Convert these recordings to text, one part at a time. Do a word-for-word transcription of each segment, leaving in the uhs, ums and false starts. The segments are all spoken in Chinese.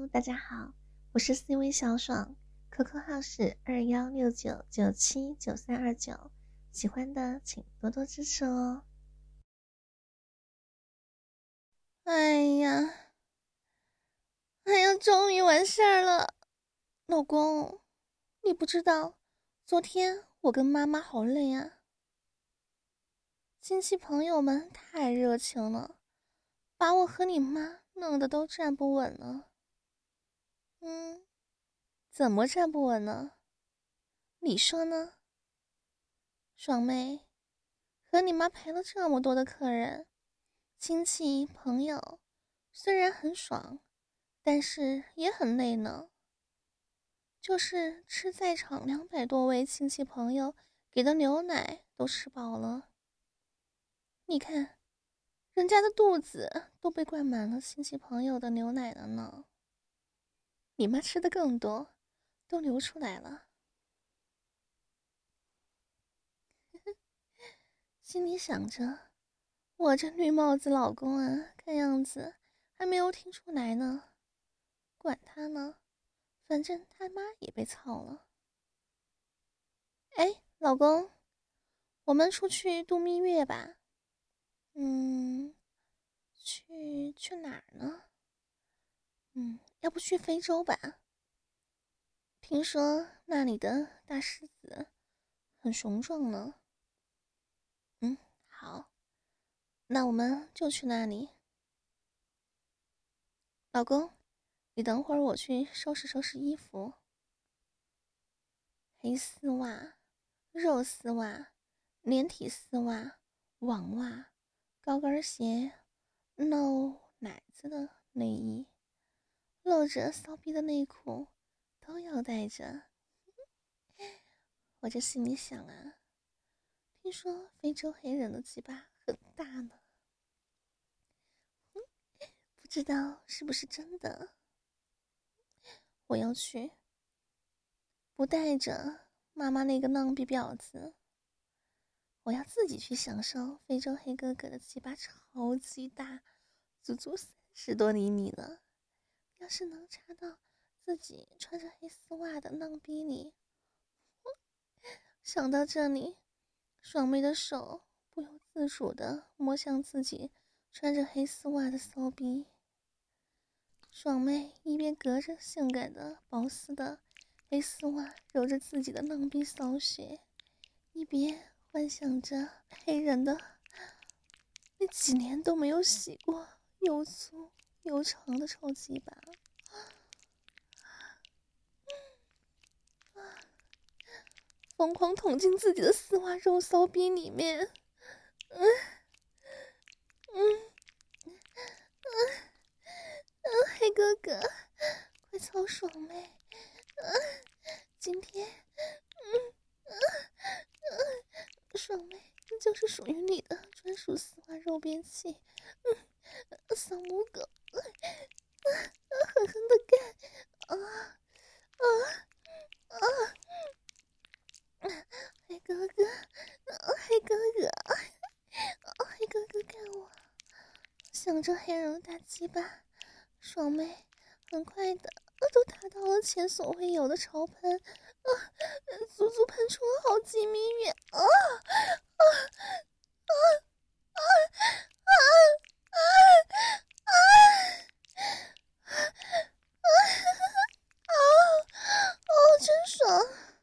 大家好，我是 C 位小爽 ，Q Q 号是二幺六九九七九三二九，喜欢的请多多支持哦。 哎呀，哎呀，终于完事儿了，老公，你不知道，昨天我跟妈妈好累啊，亲戚朋友们太热情了，把我和你妈弄得都站不稳了。嗯，怎么站不稳呢？你说呢？爽妹，和你妈陪了这么多的客人，亲戚朋友，虽然很爽，但是也很累呢。就是吃在场两百多位亲戚朋友给的牛奶都吃饱了。你看，人家的肚子都被灌满了亲戚朋友的牛奶了呢。你妈吃的更多，都流出来了。心里想着，我这绿帽子老公啊，看样子还没有听出来呢。管他呢，反正他妈也被操了。哎，老公，我们出去度蜜月吧。嗯，去去哪儿呢？嗯，要不去非洲吧？听说那里的大狮子很雄壮呢。嗯，好，那我们就去那里。老公，你等会儿我去收拾收拾衣服。黑丝袜、肉丝袜、连体丝袜、网袜、高跟鞋、露奶子的内衣、露着骚逼的内裤都要带着。我这心里想啊，听说非洲黑人的鸡巴很大呢，不知道是不是真的。我要去，不带着妈妈那个浪逼婊子，我要自己去享受非洲黑哥哥的鸡巴超级大，足足三十多厘米了。要是能插到自己穿着黑丝袜的浪逼里，想到这里，爽妹的手不由自主地摸向自己穿着黑丝袜的骚逼。爽妹一边隔着性感的薄丝的黑丝袜揉着自己的浪逼骚穴，一边幻想着黑人的那几年都没有洗过又粗又长的臭鸡巴。疯狂捅进自己的丝袜肉骚逼里面。嗯嗯嗯嗯，黑哥哥，快操爽妹！嗯，今天，嗯嗯嗯，爽妹就是属于你的专属丝袜肉便器。嗯，骚母狗，嗯嗯，狠狠的干！啊啊啊！黑哥哥，黑哥哥，黑哥哥干我！想着黑人的大鸡巴，爽妹很快的都达到了前所未有的潮喷，啊，足足喷出了好几米远！啊啊啊啊啊啊啊！啊哦，真爽！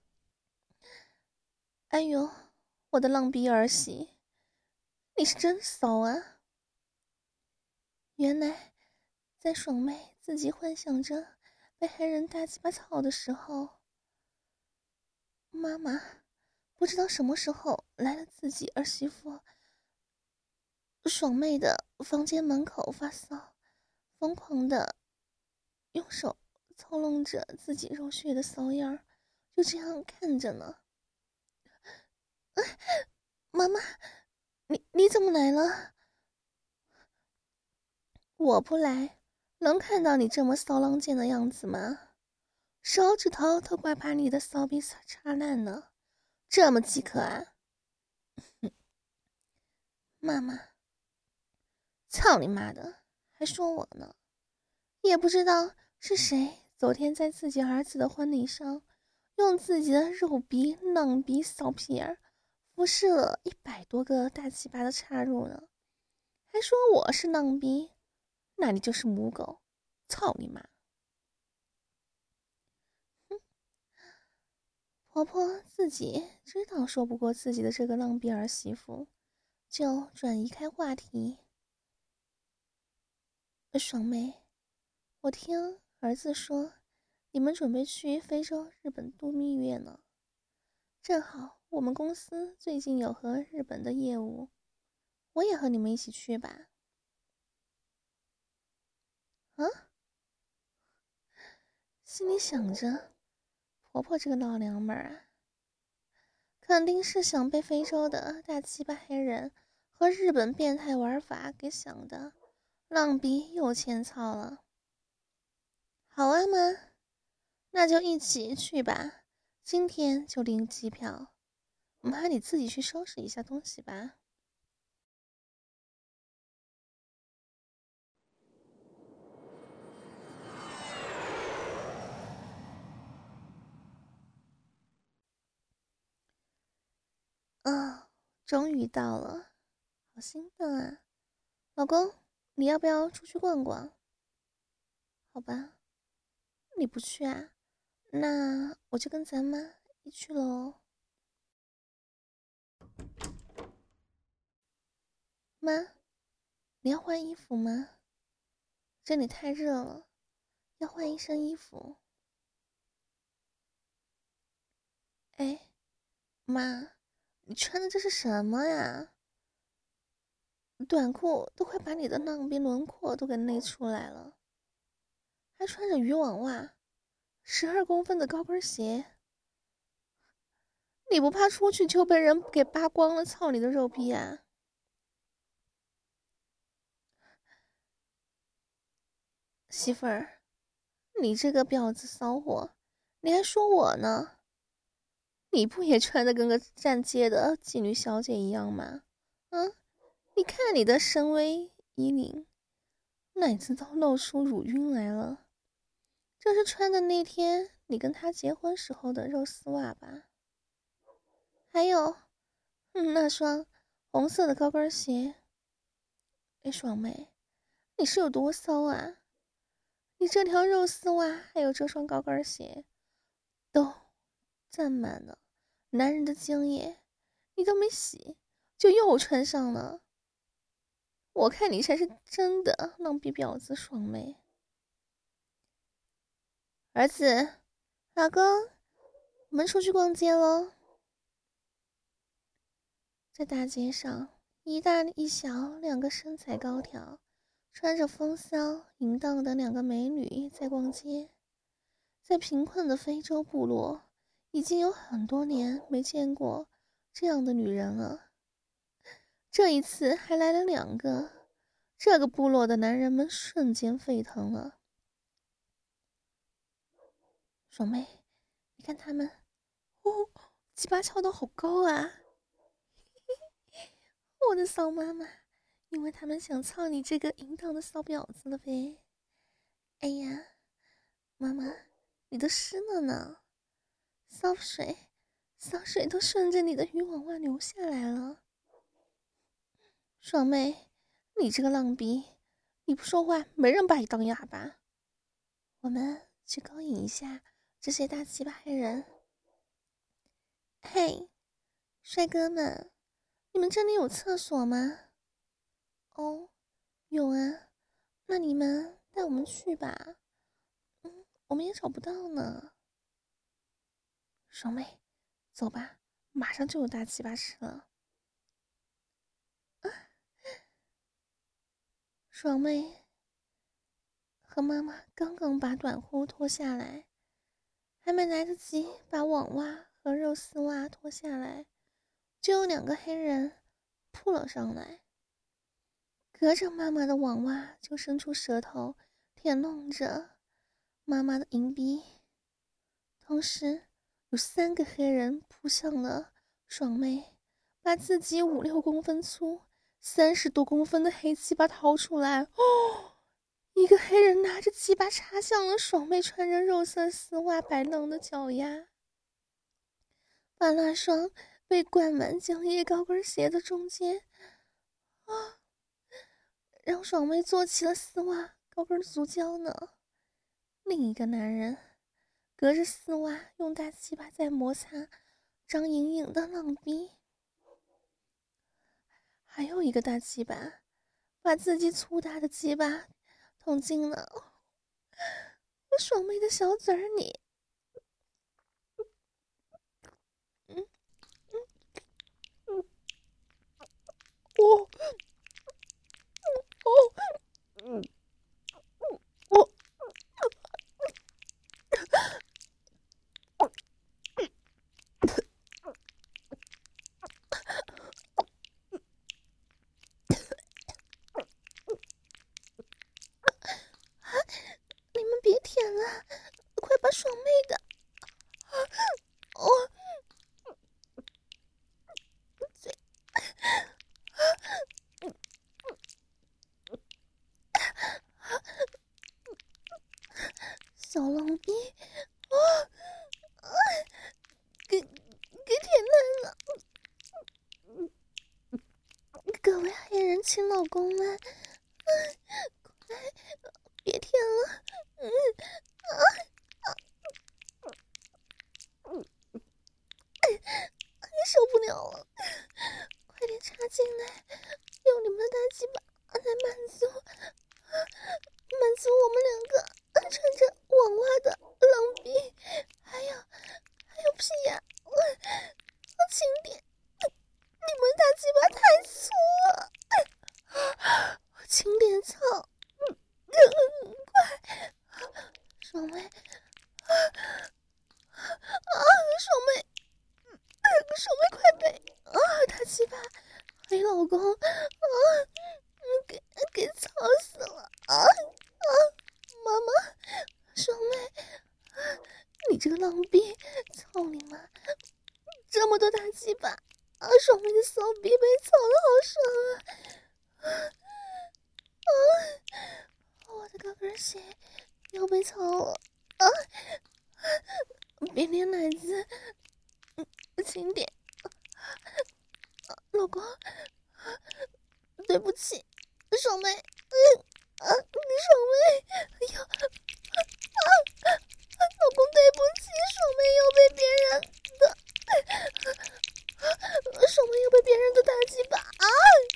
哎呦，我的浪逼儿媳，你是真骚啊！原来，在爽妹自己幻想着被黑人大鸡巴操的时候，妈妈不知道什么时候来了自己儿媳妇爽妹的房间门口发骚，疯狂的用手操弄着自己肉血的骚样儿，就这样看着呢。妈妈，你你怎么来了？我不来，能看到你这么骚浪贱的样子吗？手指头都快把你的骚逼插烂了，这么饥渴啊！妈妈，操你妈的，还说我呢，也不知道是谁昨天在自己儿子的婚礼上，用自己的肉鼻、囊鼻、骚屁眼辐射了一百多个大鸡巴的插入呢？还说我是囊鼻，那你就是母狗，操你妈！哼，婆婆自己知道说不过自己的这个浪逼儿媳妇，就转移开话题。爽妹，我听儿子说你们准备去非洲、日本度蜜月呢，正好我们公司最近有和日本的业务，我也和你们一起去吧。啊？心里想着，婆婆这个老娘们儿啊，肯定是想被非洲的大鸡巴黑人和日本变态玩法给想的浪逼又欠操了。好啊妈，那就一起去吧，今天就订机票。妈，你自己去收拾一下东西吧。啊，终于到了，好兴奋啊！老公，你要不要出去逛逛？好吧，你不去啊？那我就跟咱妈一起去喽。妈，你要换衣服吗？这里太热了，要换一身衣服。哎，妈，你穿的这是什么呀？短裤都快把你的浪边轮廓都给勒出来了，还穿着渔网袜，十二公分的高跟鞋。你不怕出去就被人给扒光了操你的肉逼啊？媳妇儿，你这个婊子骚货，你还说我呢？你不也穿得跟个站街的妓女小姐一样吗？嗯，你看你的深 V 衣领，奶子都露出乳晕来了，这是穿的那天你跟他结婚时候的肉丝袜吧？还有，嗯，那双红色的高跟鞋。哎，爽妹，你是有多骚啊？你这条肉丝袜还有这双高跟鞋，都占满了男人的精液，你都没洗，就又穿上了。我看你才是真的浪逼婊子爽妹。儿子，老公，我们出去逛街喽。在大街上，一大一小两个身材高挑、穿着风骚淫荡的两个美女在逛街。在贫困的非洲部落，已经有很多年没见过这样的女人了。这一次还来了两个，这个部落的男人们瞬间沸腾了。爽妹，你看他们，哦，鸡巴翘得好高啊！我的骚妈妈，因为他们想操你这个淫荡的骚婊子了呗。哎呀，妈妈，你都湿了呢，骚水，骚水都顺着你的渔网袜流下来了。爽妹，你这个浪逼，你不说话，没人把你当哑巴。我们去勾引一下这些大鸡巴黑人。嘿，帅哥们，你们这里有厕所吗？哦，有啊，那你们带我们去吧。嗯，我们也找不到呢。爽妹，走吧，马上就有大鸡巴吃了。啊，爽妹和妈妈刚刚把短裤脱下来，还没来得及把网袜和肉丝袜脱下来，就有两个黑人扑了上来，隔着妈妈的网袜就伸出舌头舔弄着妈妈的银币，同时有三个黑人扑向了爽妹，把自己五六公分粗、三十多公分的黑鸡巴掏出来，哦， 一个黑人拿着鸡巴插向了爽妹穿着肉色丝袜白嫩的脚丫，把那双被灌满精液高跟鞋的中间啊，让爽妹做起了丝袜高跟足胶呢。另一个男人隔着丝袜用大鸡巴在摩擦张莹莹的浪逼，还有一个大鸡巴把自己粗大的鸡巴捅进了我爽妹的小嘴儿里。嗯嗯嗯，我哦嗯我你们别舔了，快把爽妹的哦嘴小浪逼哦啊给给舔烂了。各位黑人亲老公们，快别舔了，嗯啊啊，受不了了，快点插进来，用你们的大鸡巴来满足满足我们两个穿着网袜的浪逼，还有还有屁眼，我轻点，你们大鸡巴太粗了，我轻点操，更快，爽妹啊啊，爽妹，爽妹快背啊，大鸡巴，黑老公啊，给给操死了啊啊，妈妈，爽妹，你这个浪逼，操你妈，这么多大鸡巴啊，爽妹的骚逼被操的好爽啊啊，我的高跟鞋又被操了啊，别连奶子，嗯，轻点，啊，老公，对不起，爽妹，嗯啊，爽妹，哎呦，啊，老公对不起，爽妹又被别人的，爽妹又被别人的大鸡巴啊，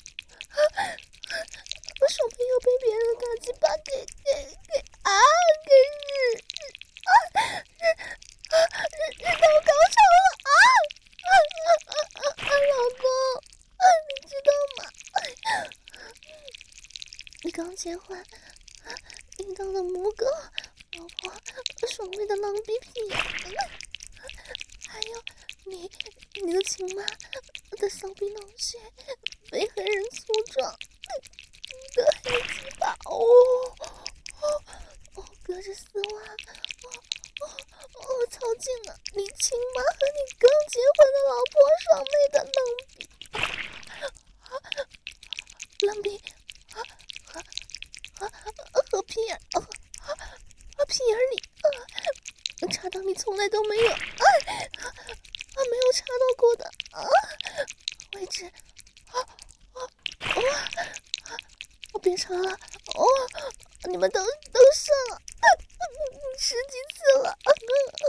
爽妹又被别人的大鸡巴给给给啊给日啊日啊日日到高潮了啊啊啊啊啊！老公，啊，你知道吗？你刚结婚，遇到了母狗，老婆爽妹的狼逼屁眼，还有你你的亲妈的骚逼囊穴被黑人粗壮的黑鸡巴哦哦哦，隔着丝袜哦哦哦，操进了你亲妈和你刚结婚的老婆爽妹的狼逼啊，狼逼啊和和和屁眼啊啊屁眼里啊，插到你从来都没有啊啊没有插到过的啊位置啊啊啊！我别插了哦，你们都都射了啊十几次了啊！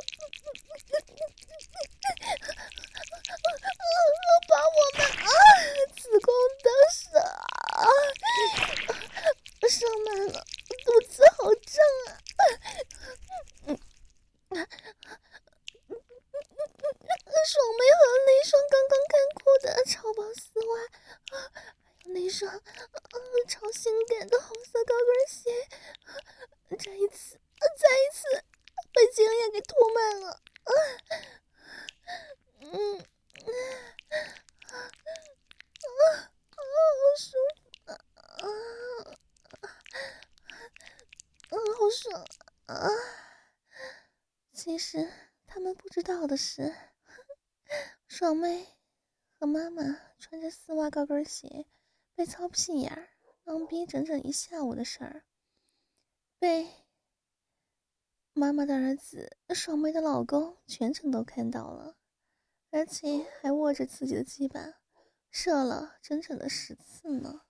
把我们啊子宫都射啊，射满了，肚子好胀啊！嗯啊，爽妹和那双刚刚干过的超薄丝袜啊，还有那双嗯超性感的红色高跟鞋，再一次，再一次被精液给涂满了啊！嗯啊啊啊，好舒服啊啊啊，好爽啊！其实他们不知道的是，爽妹和妈妈穿着丝袜高跟鞋被操屁眼儿，浪逼整整一下午的事儿。 被妈妈的儿子爽妹的老公全程都看到了，而且还握着自己的鸡巴射了整整的十次呢。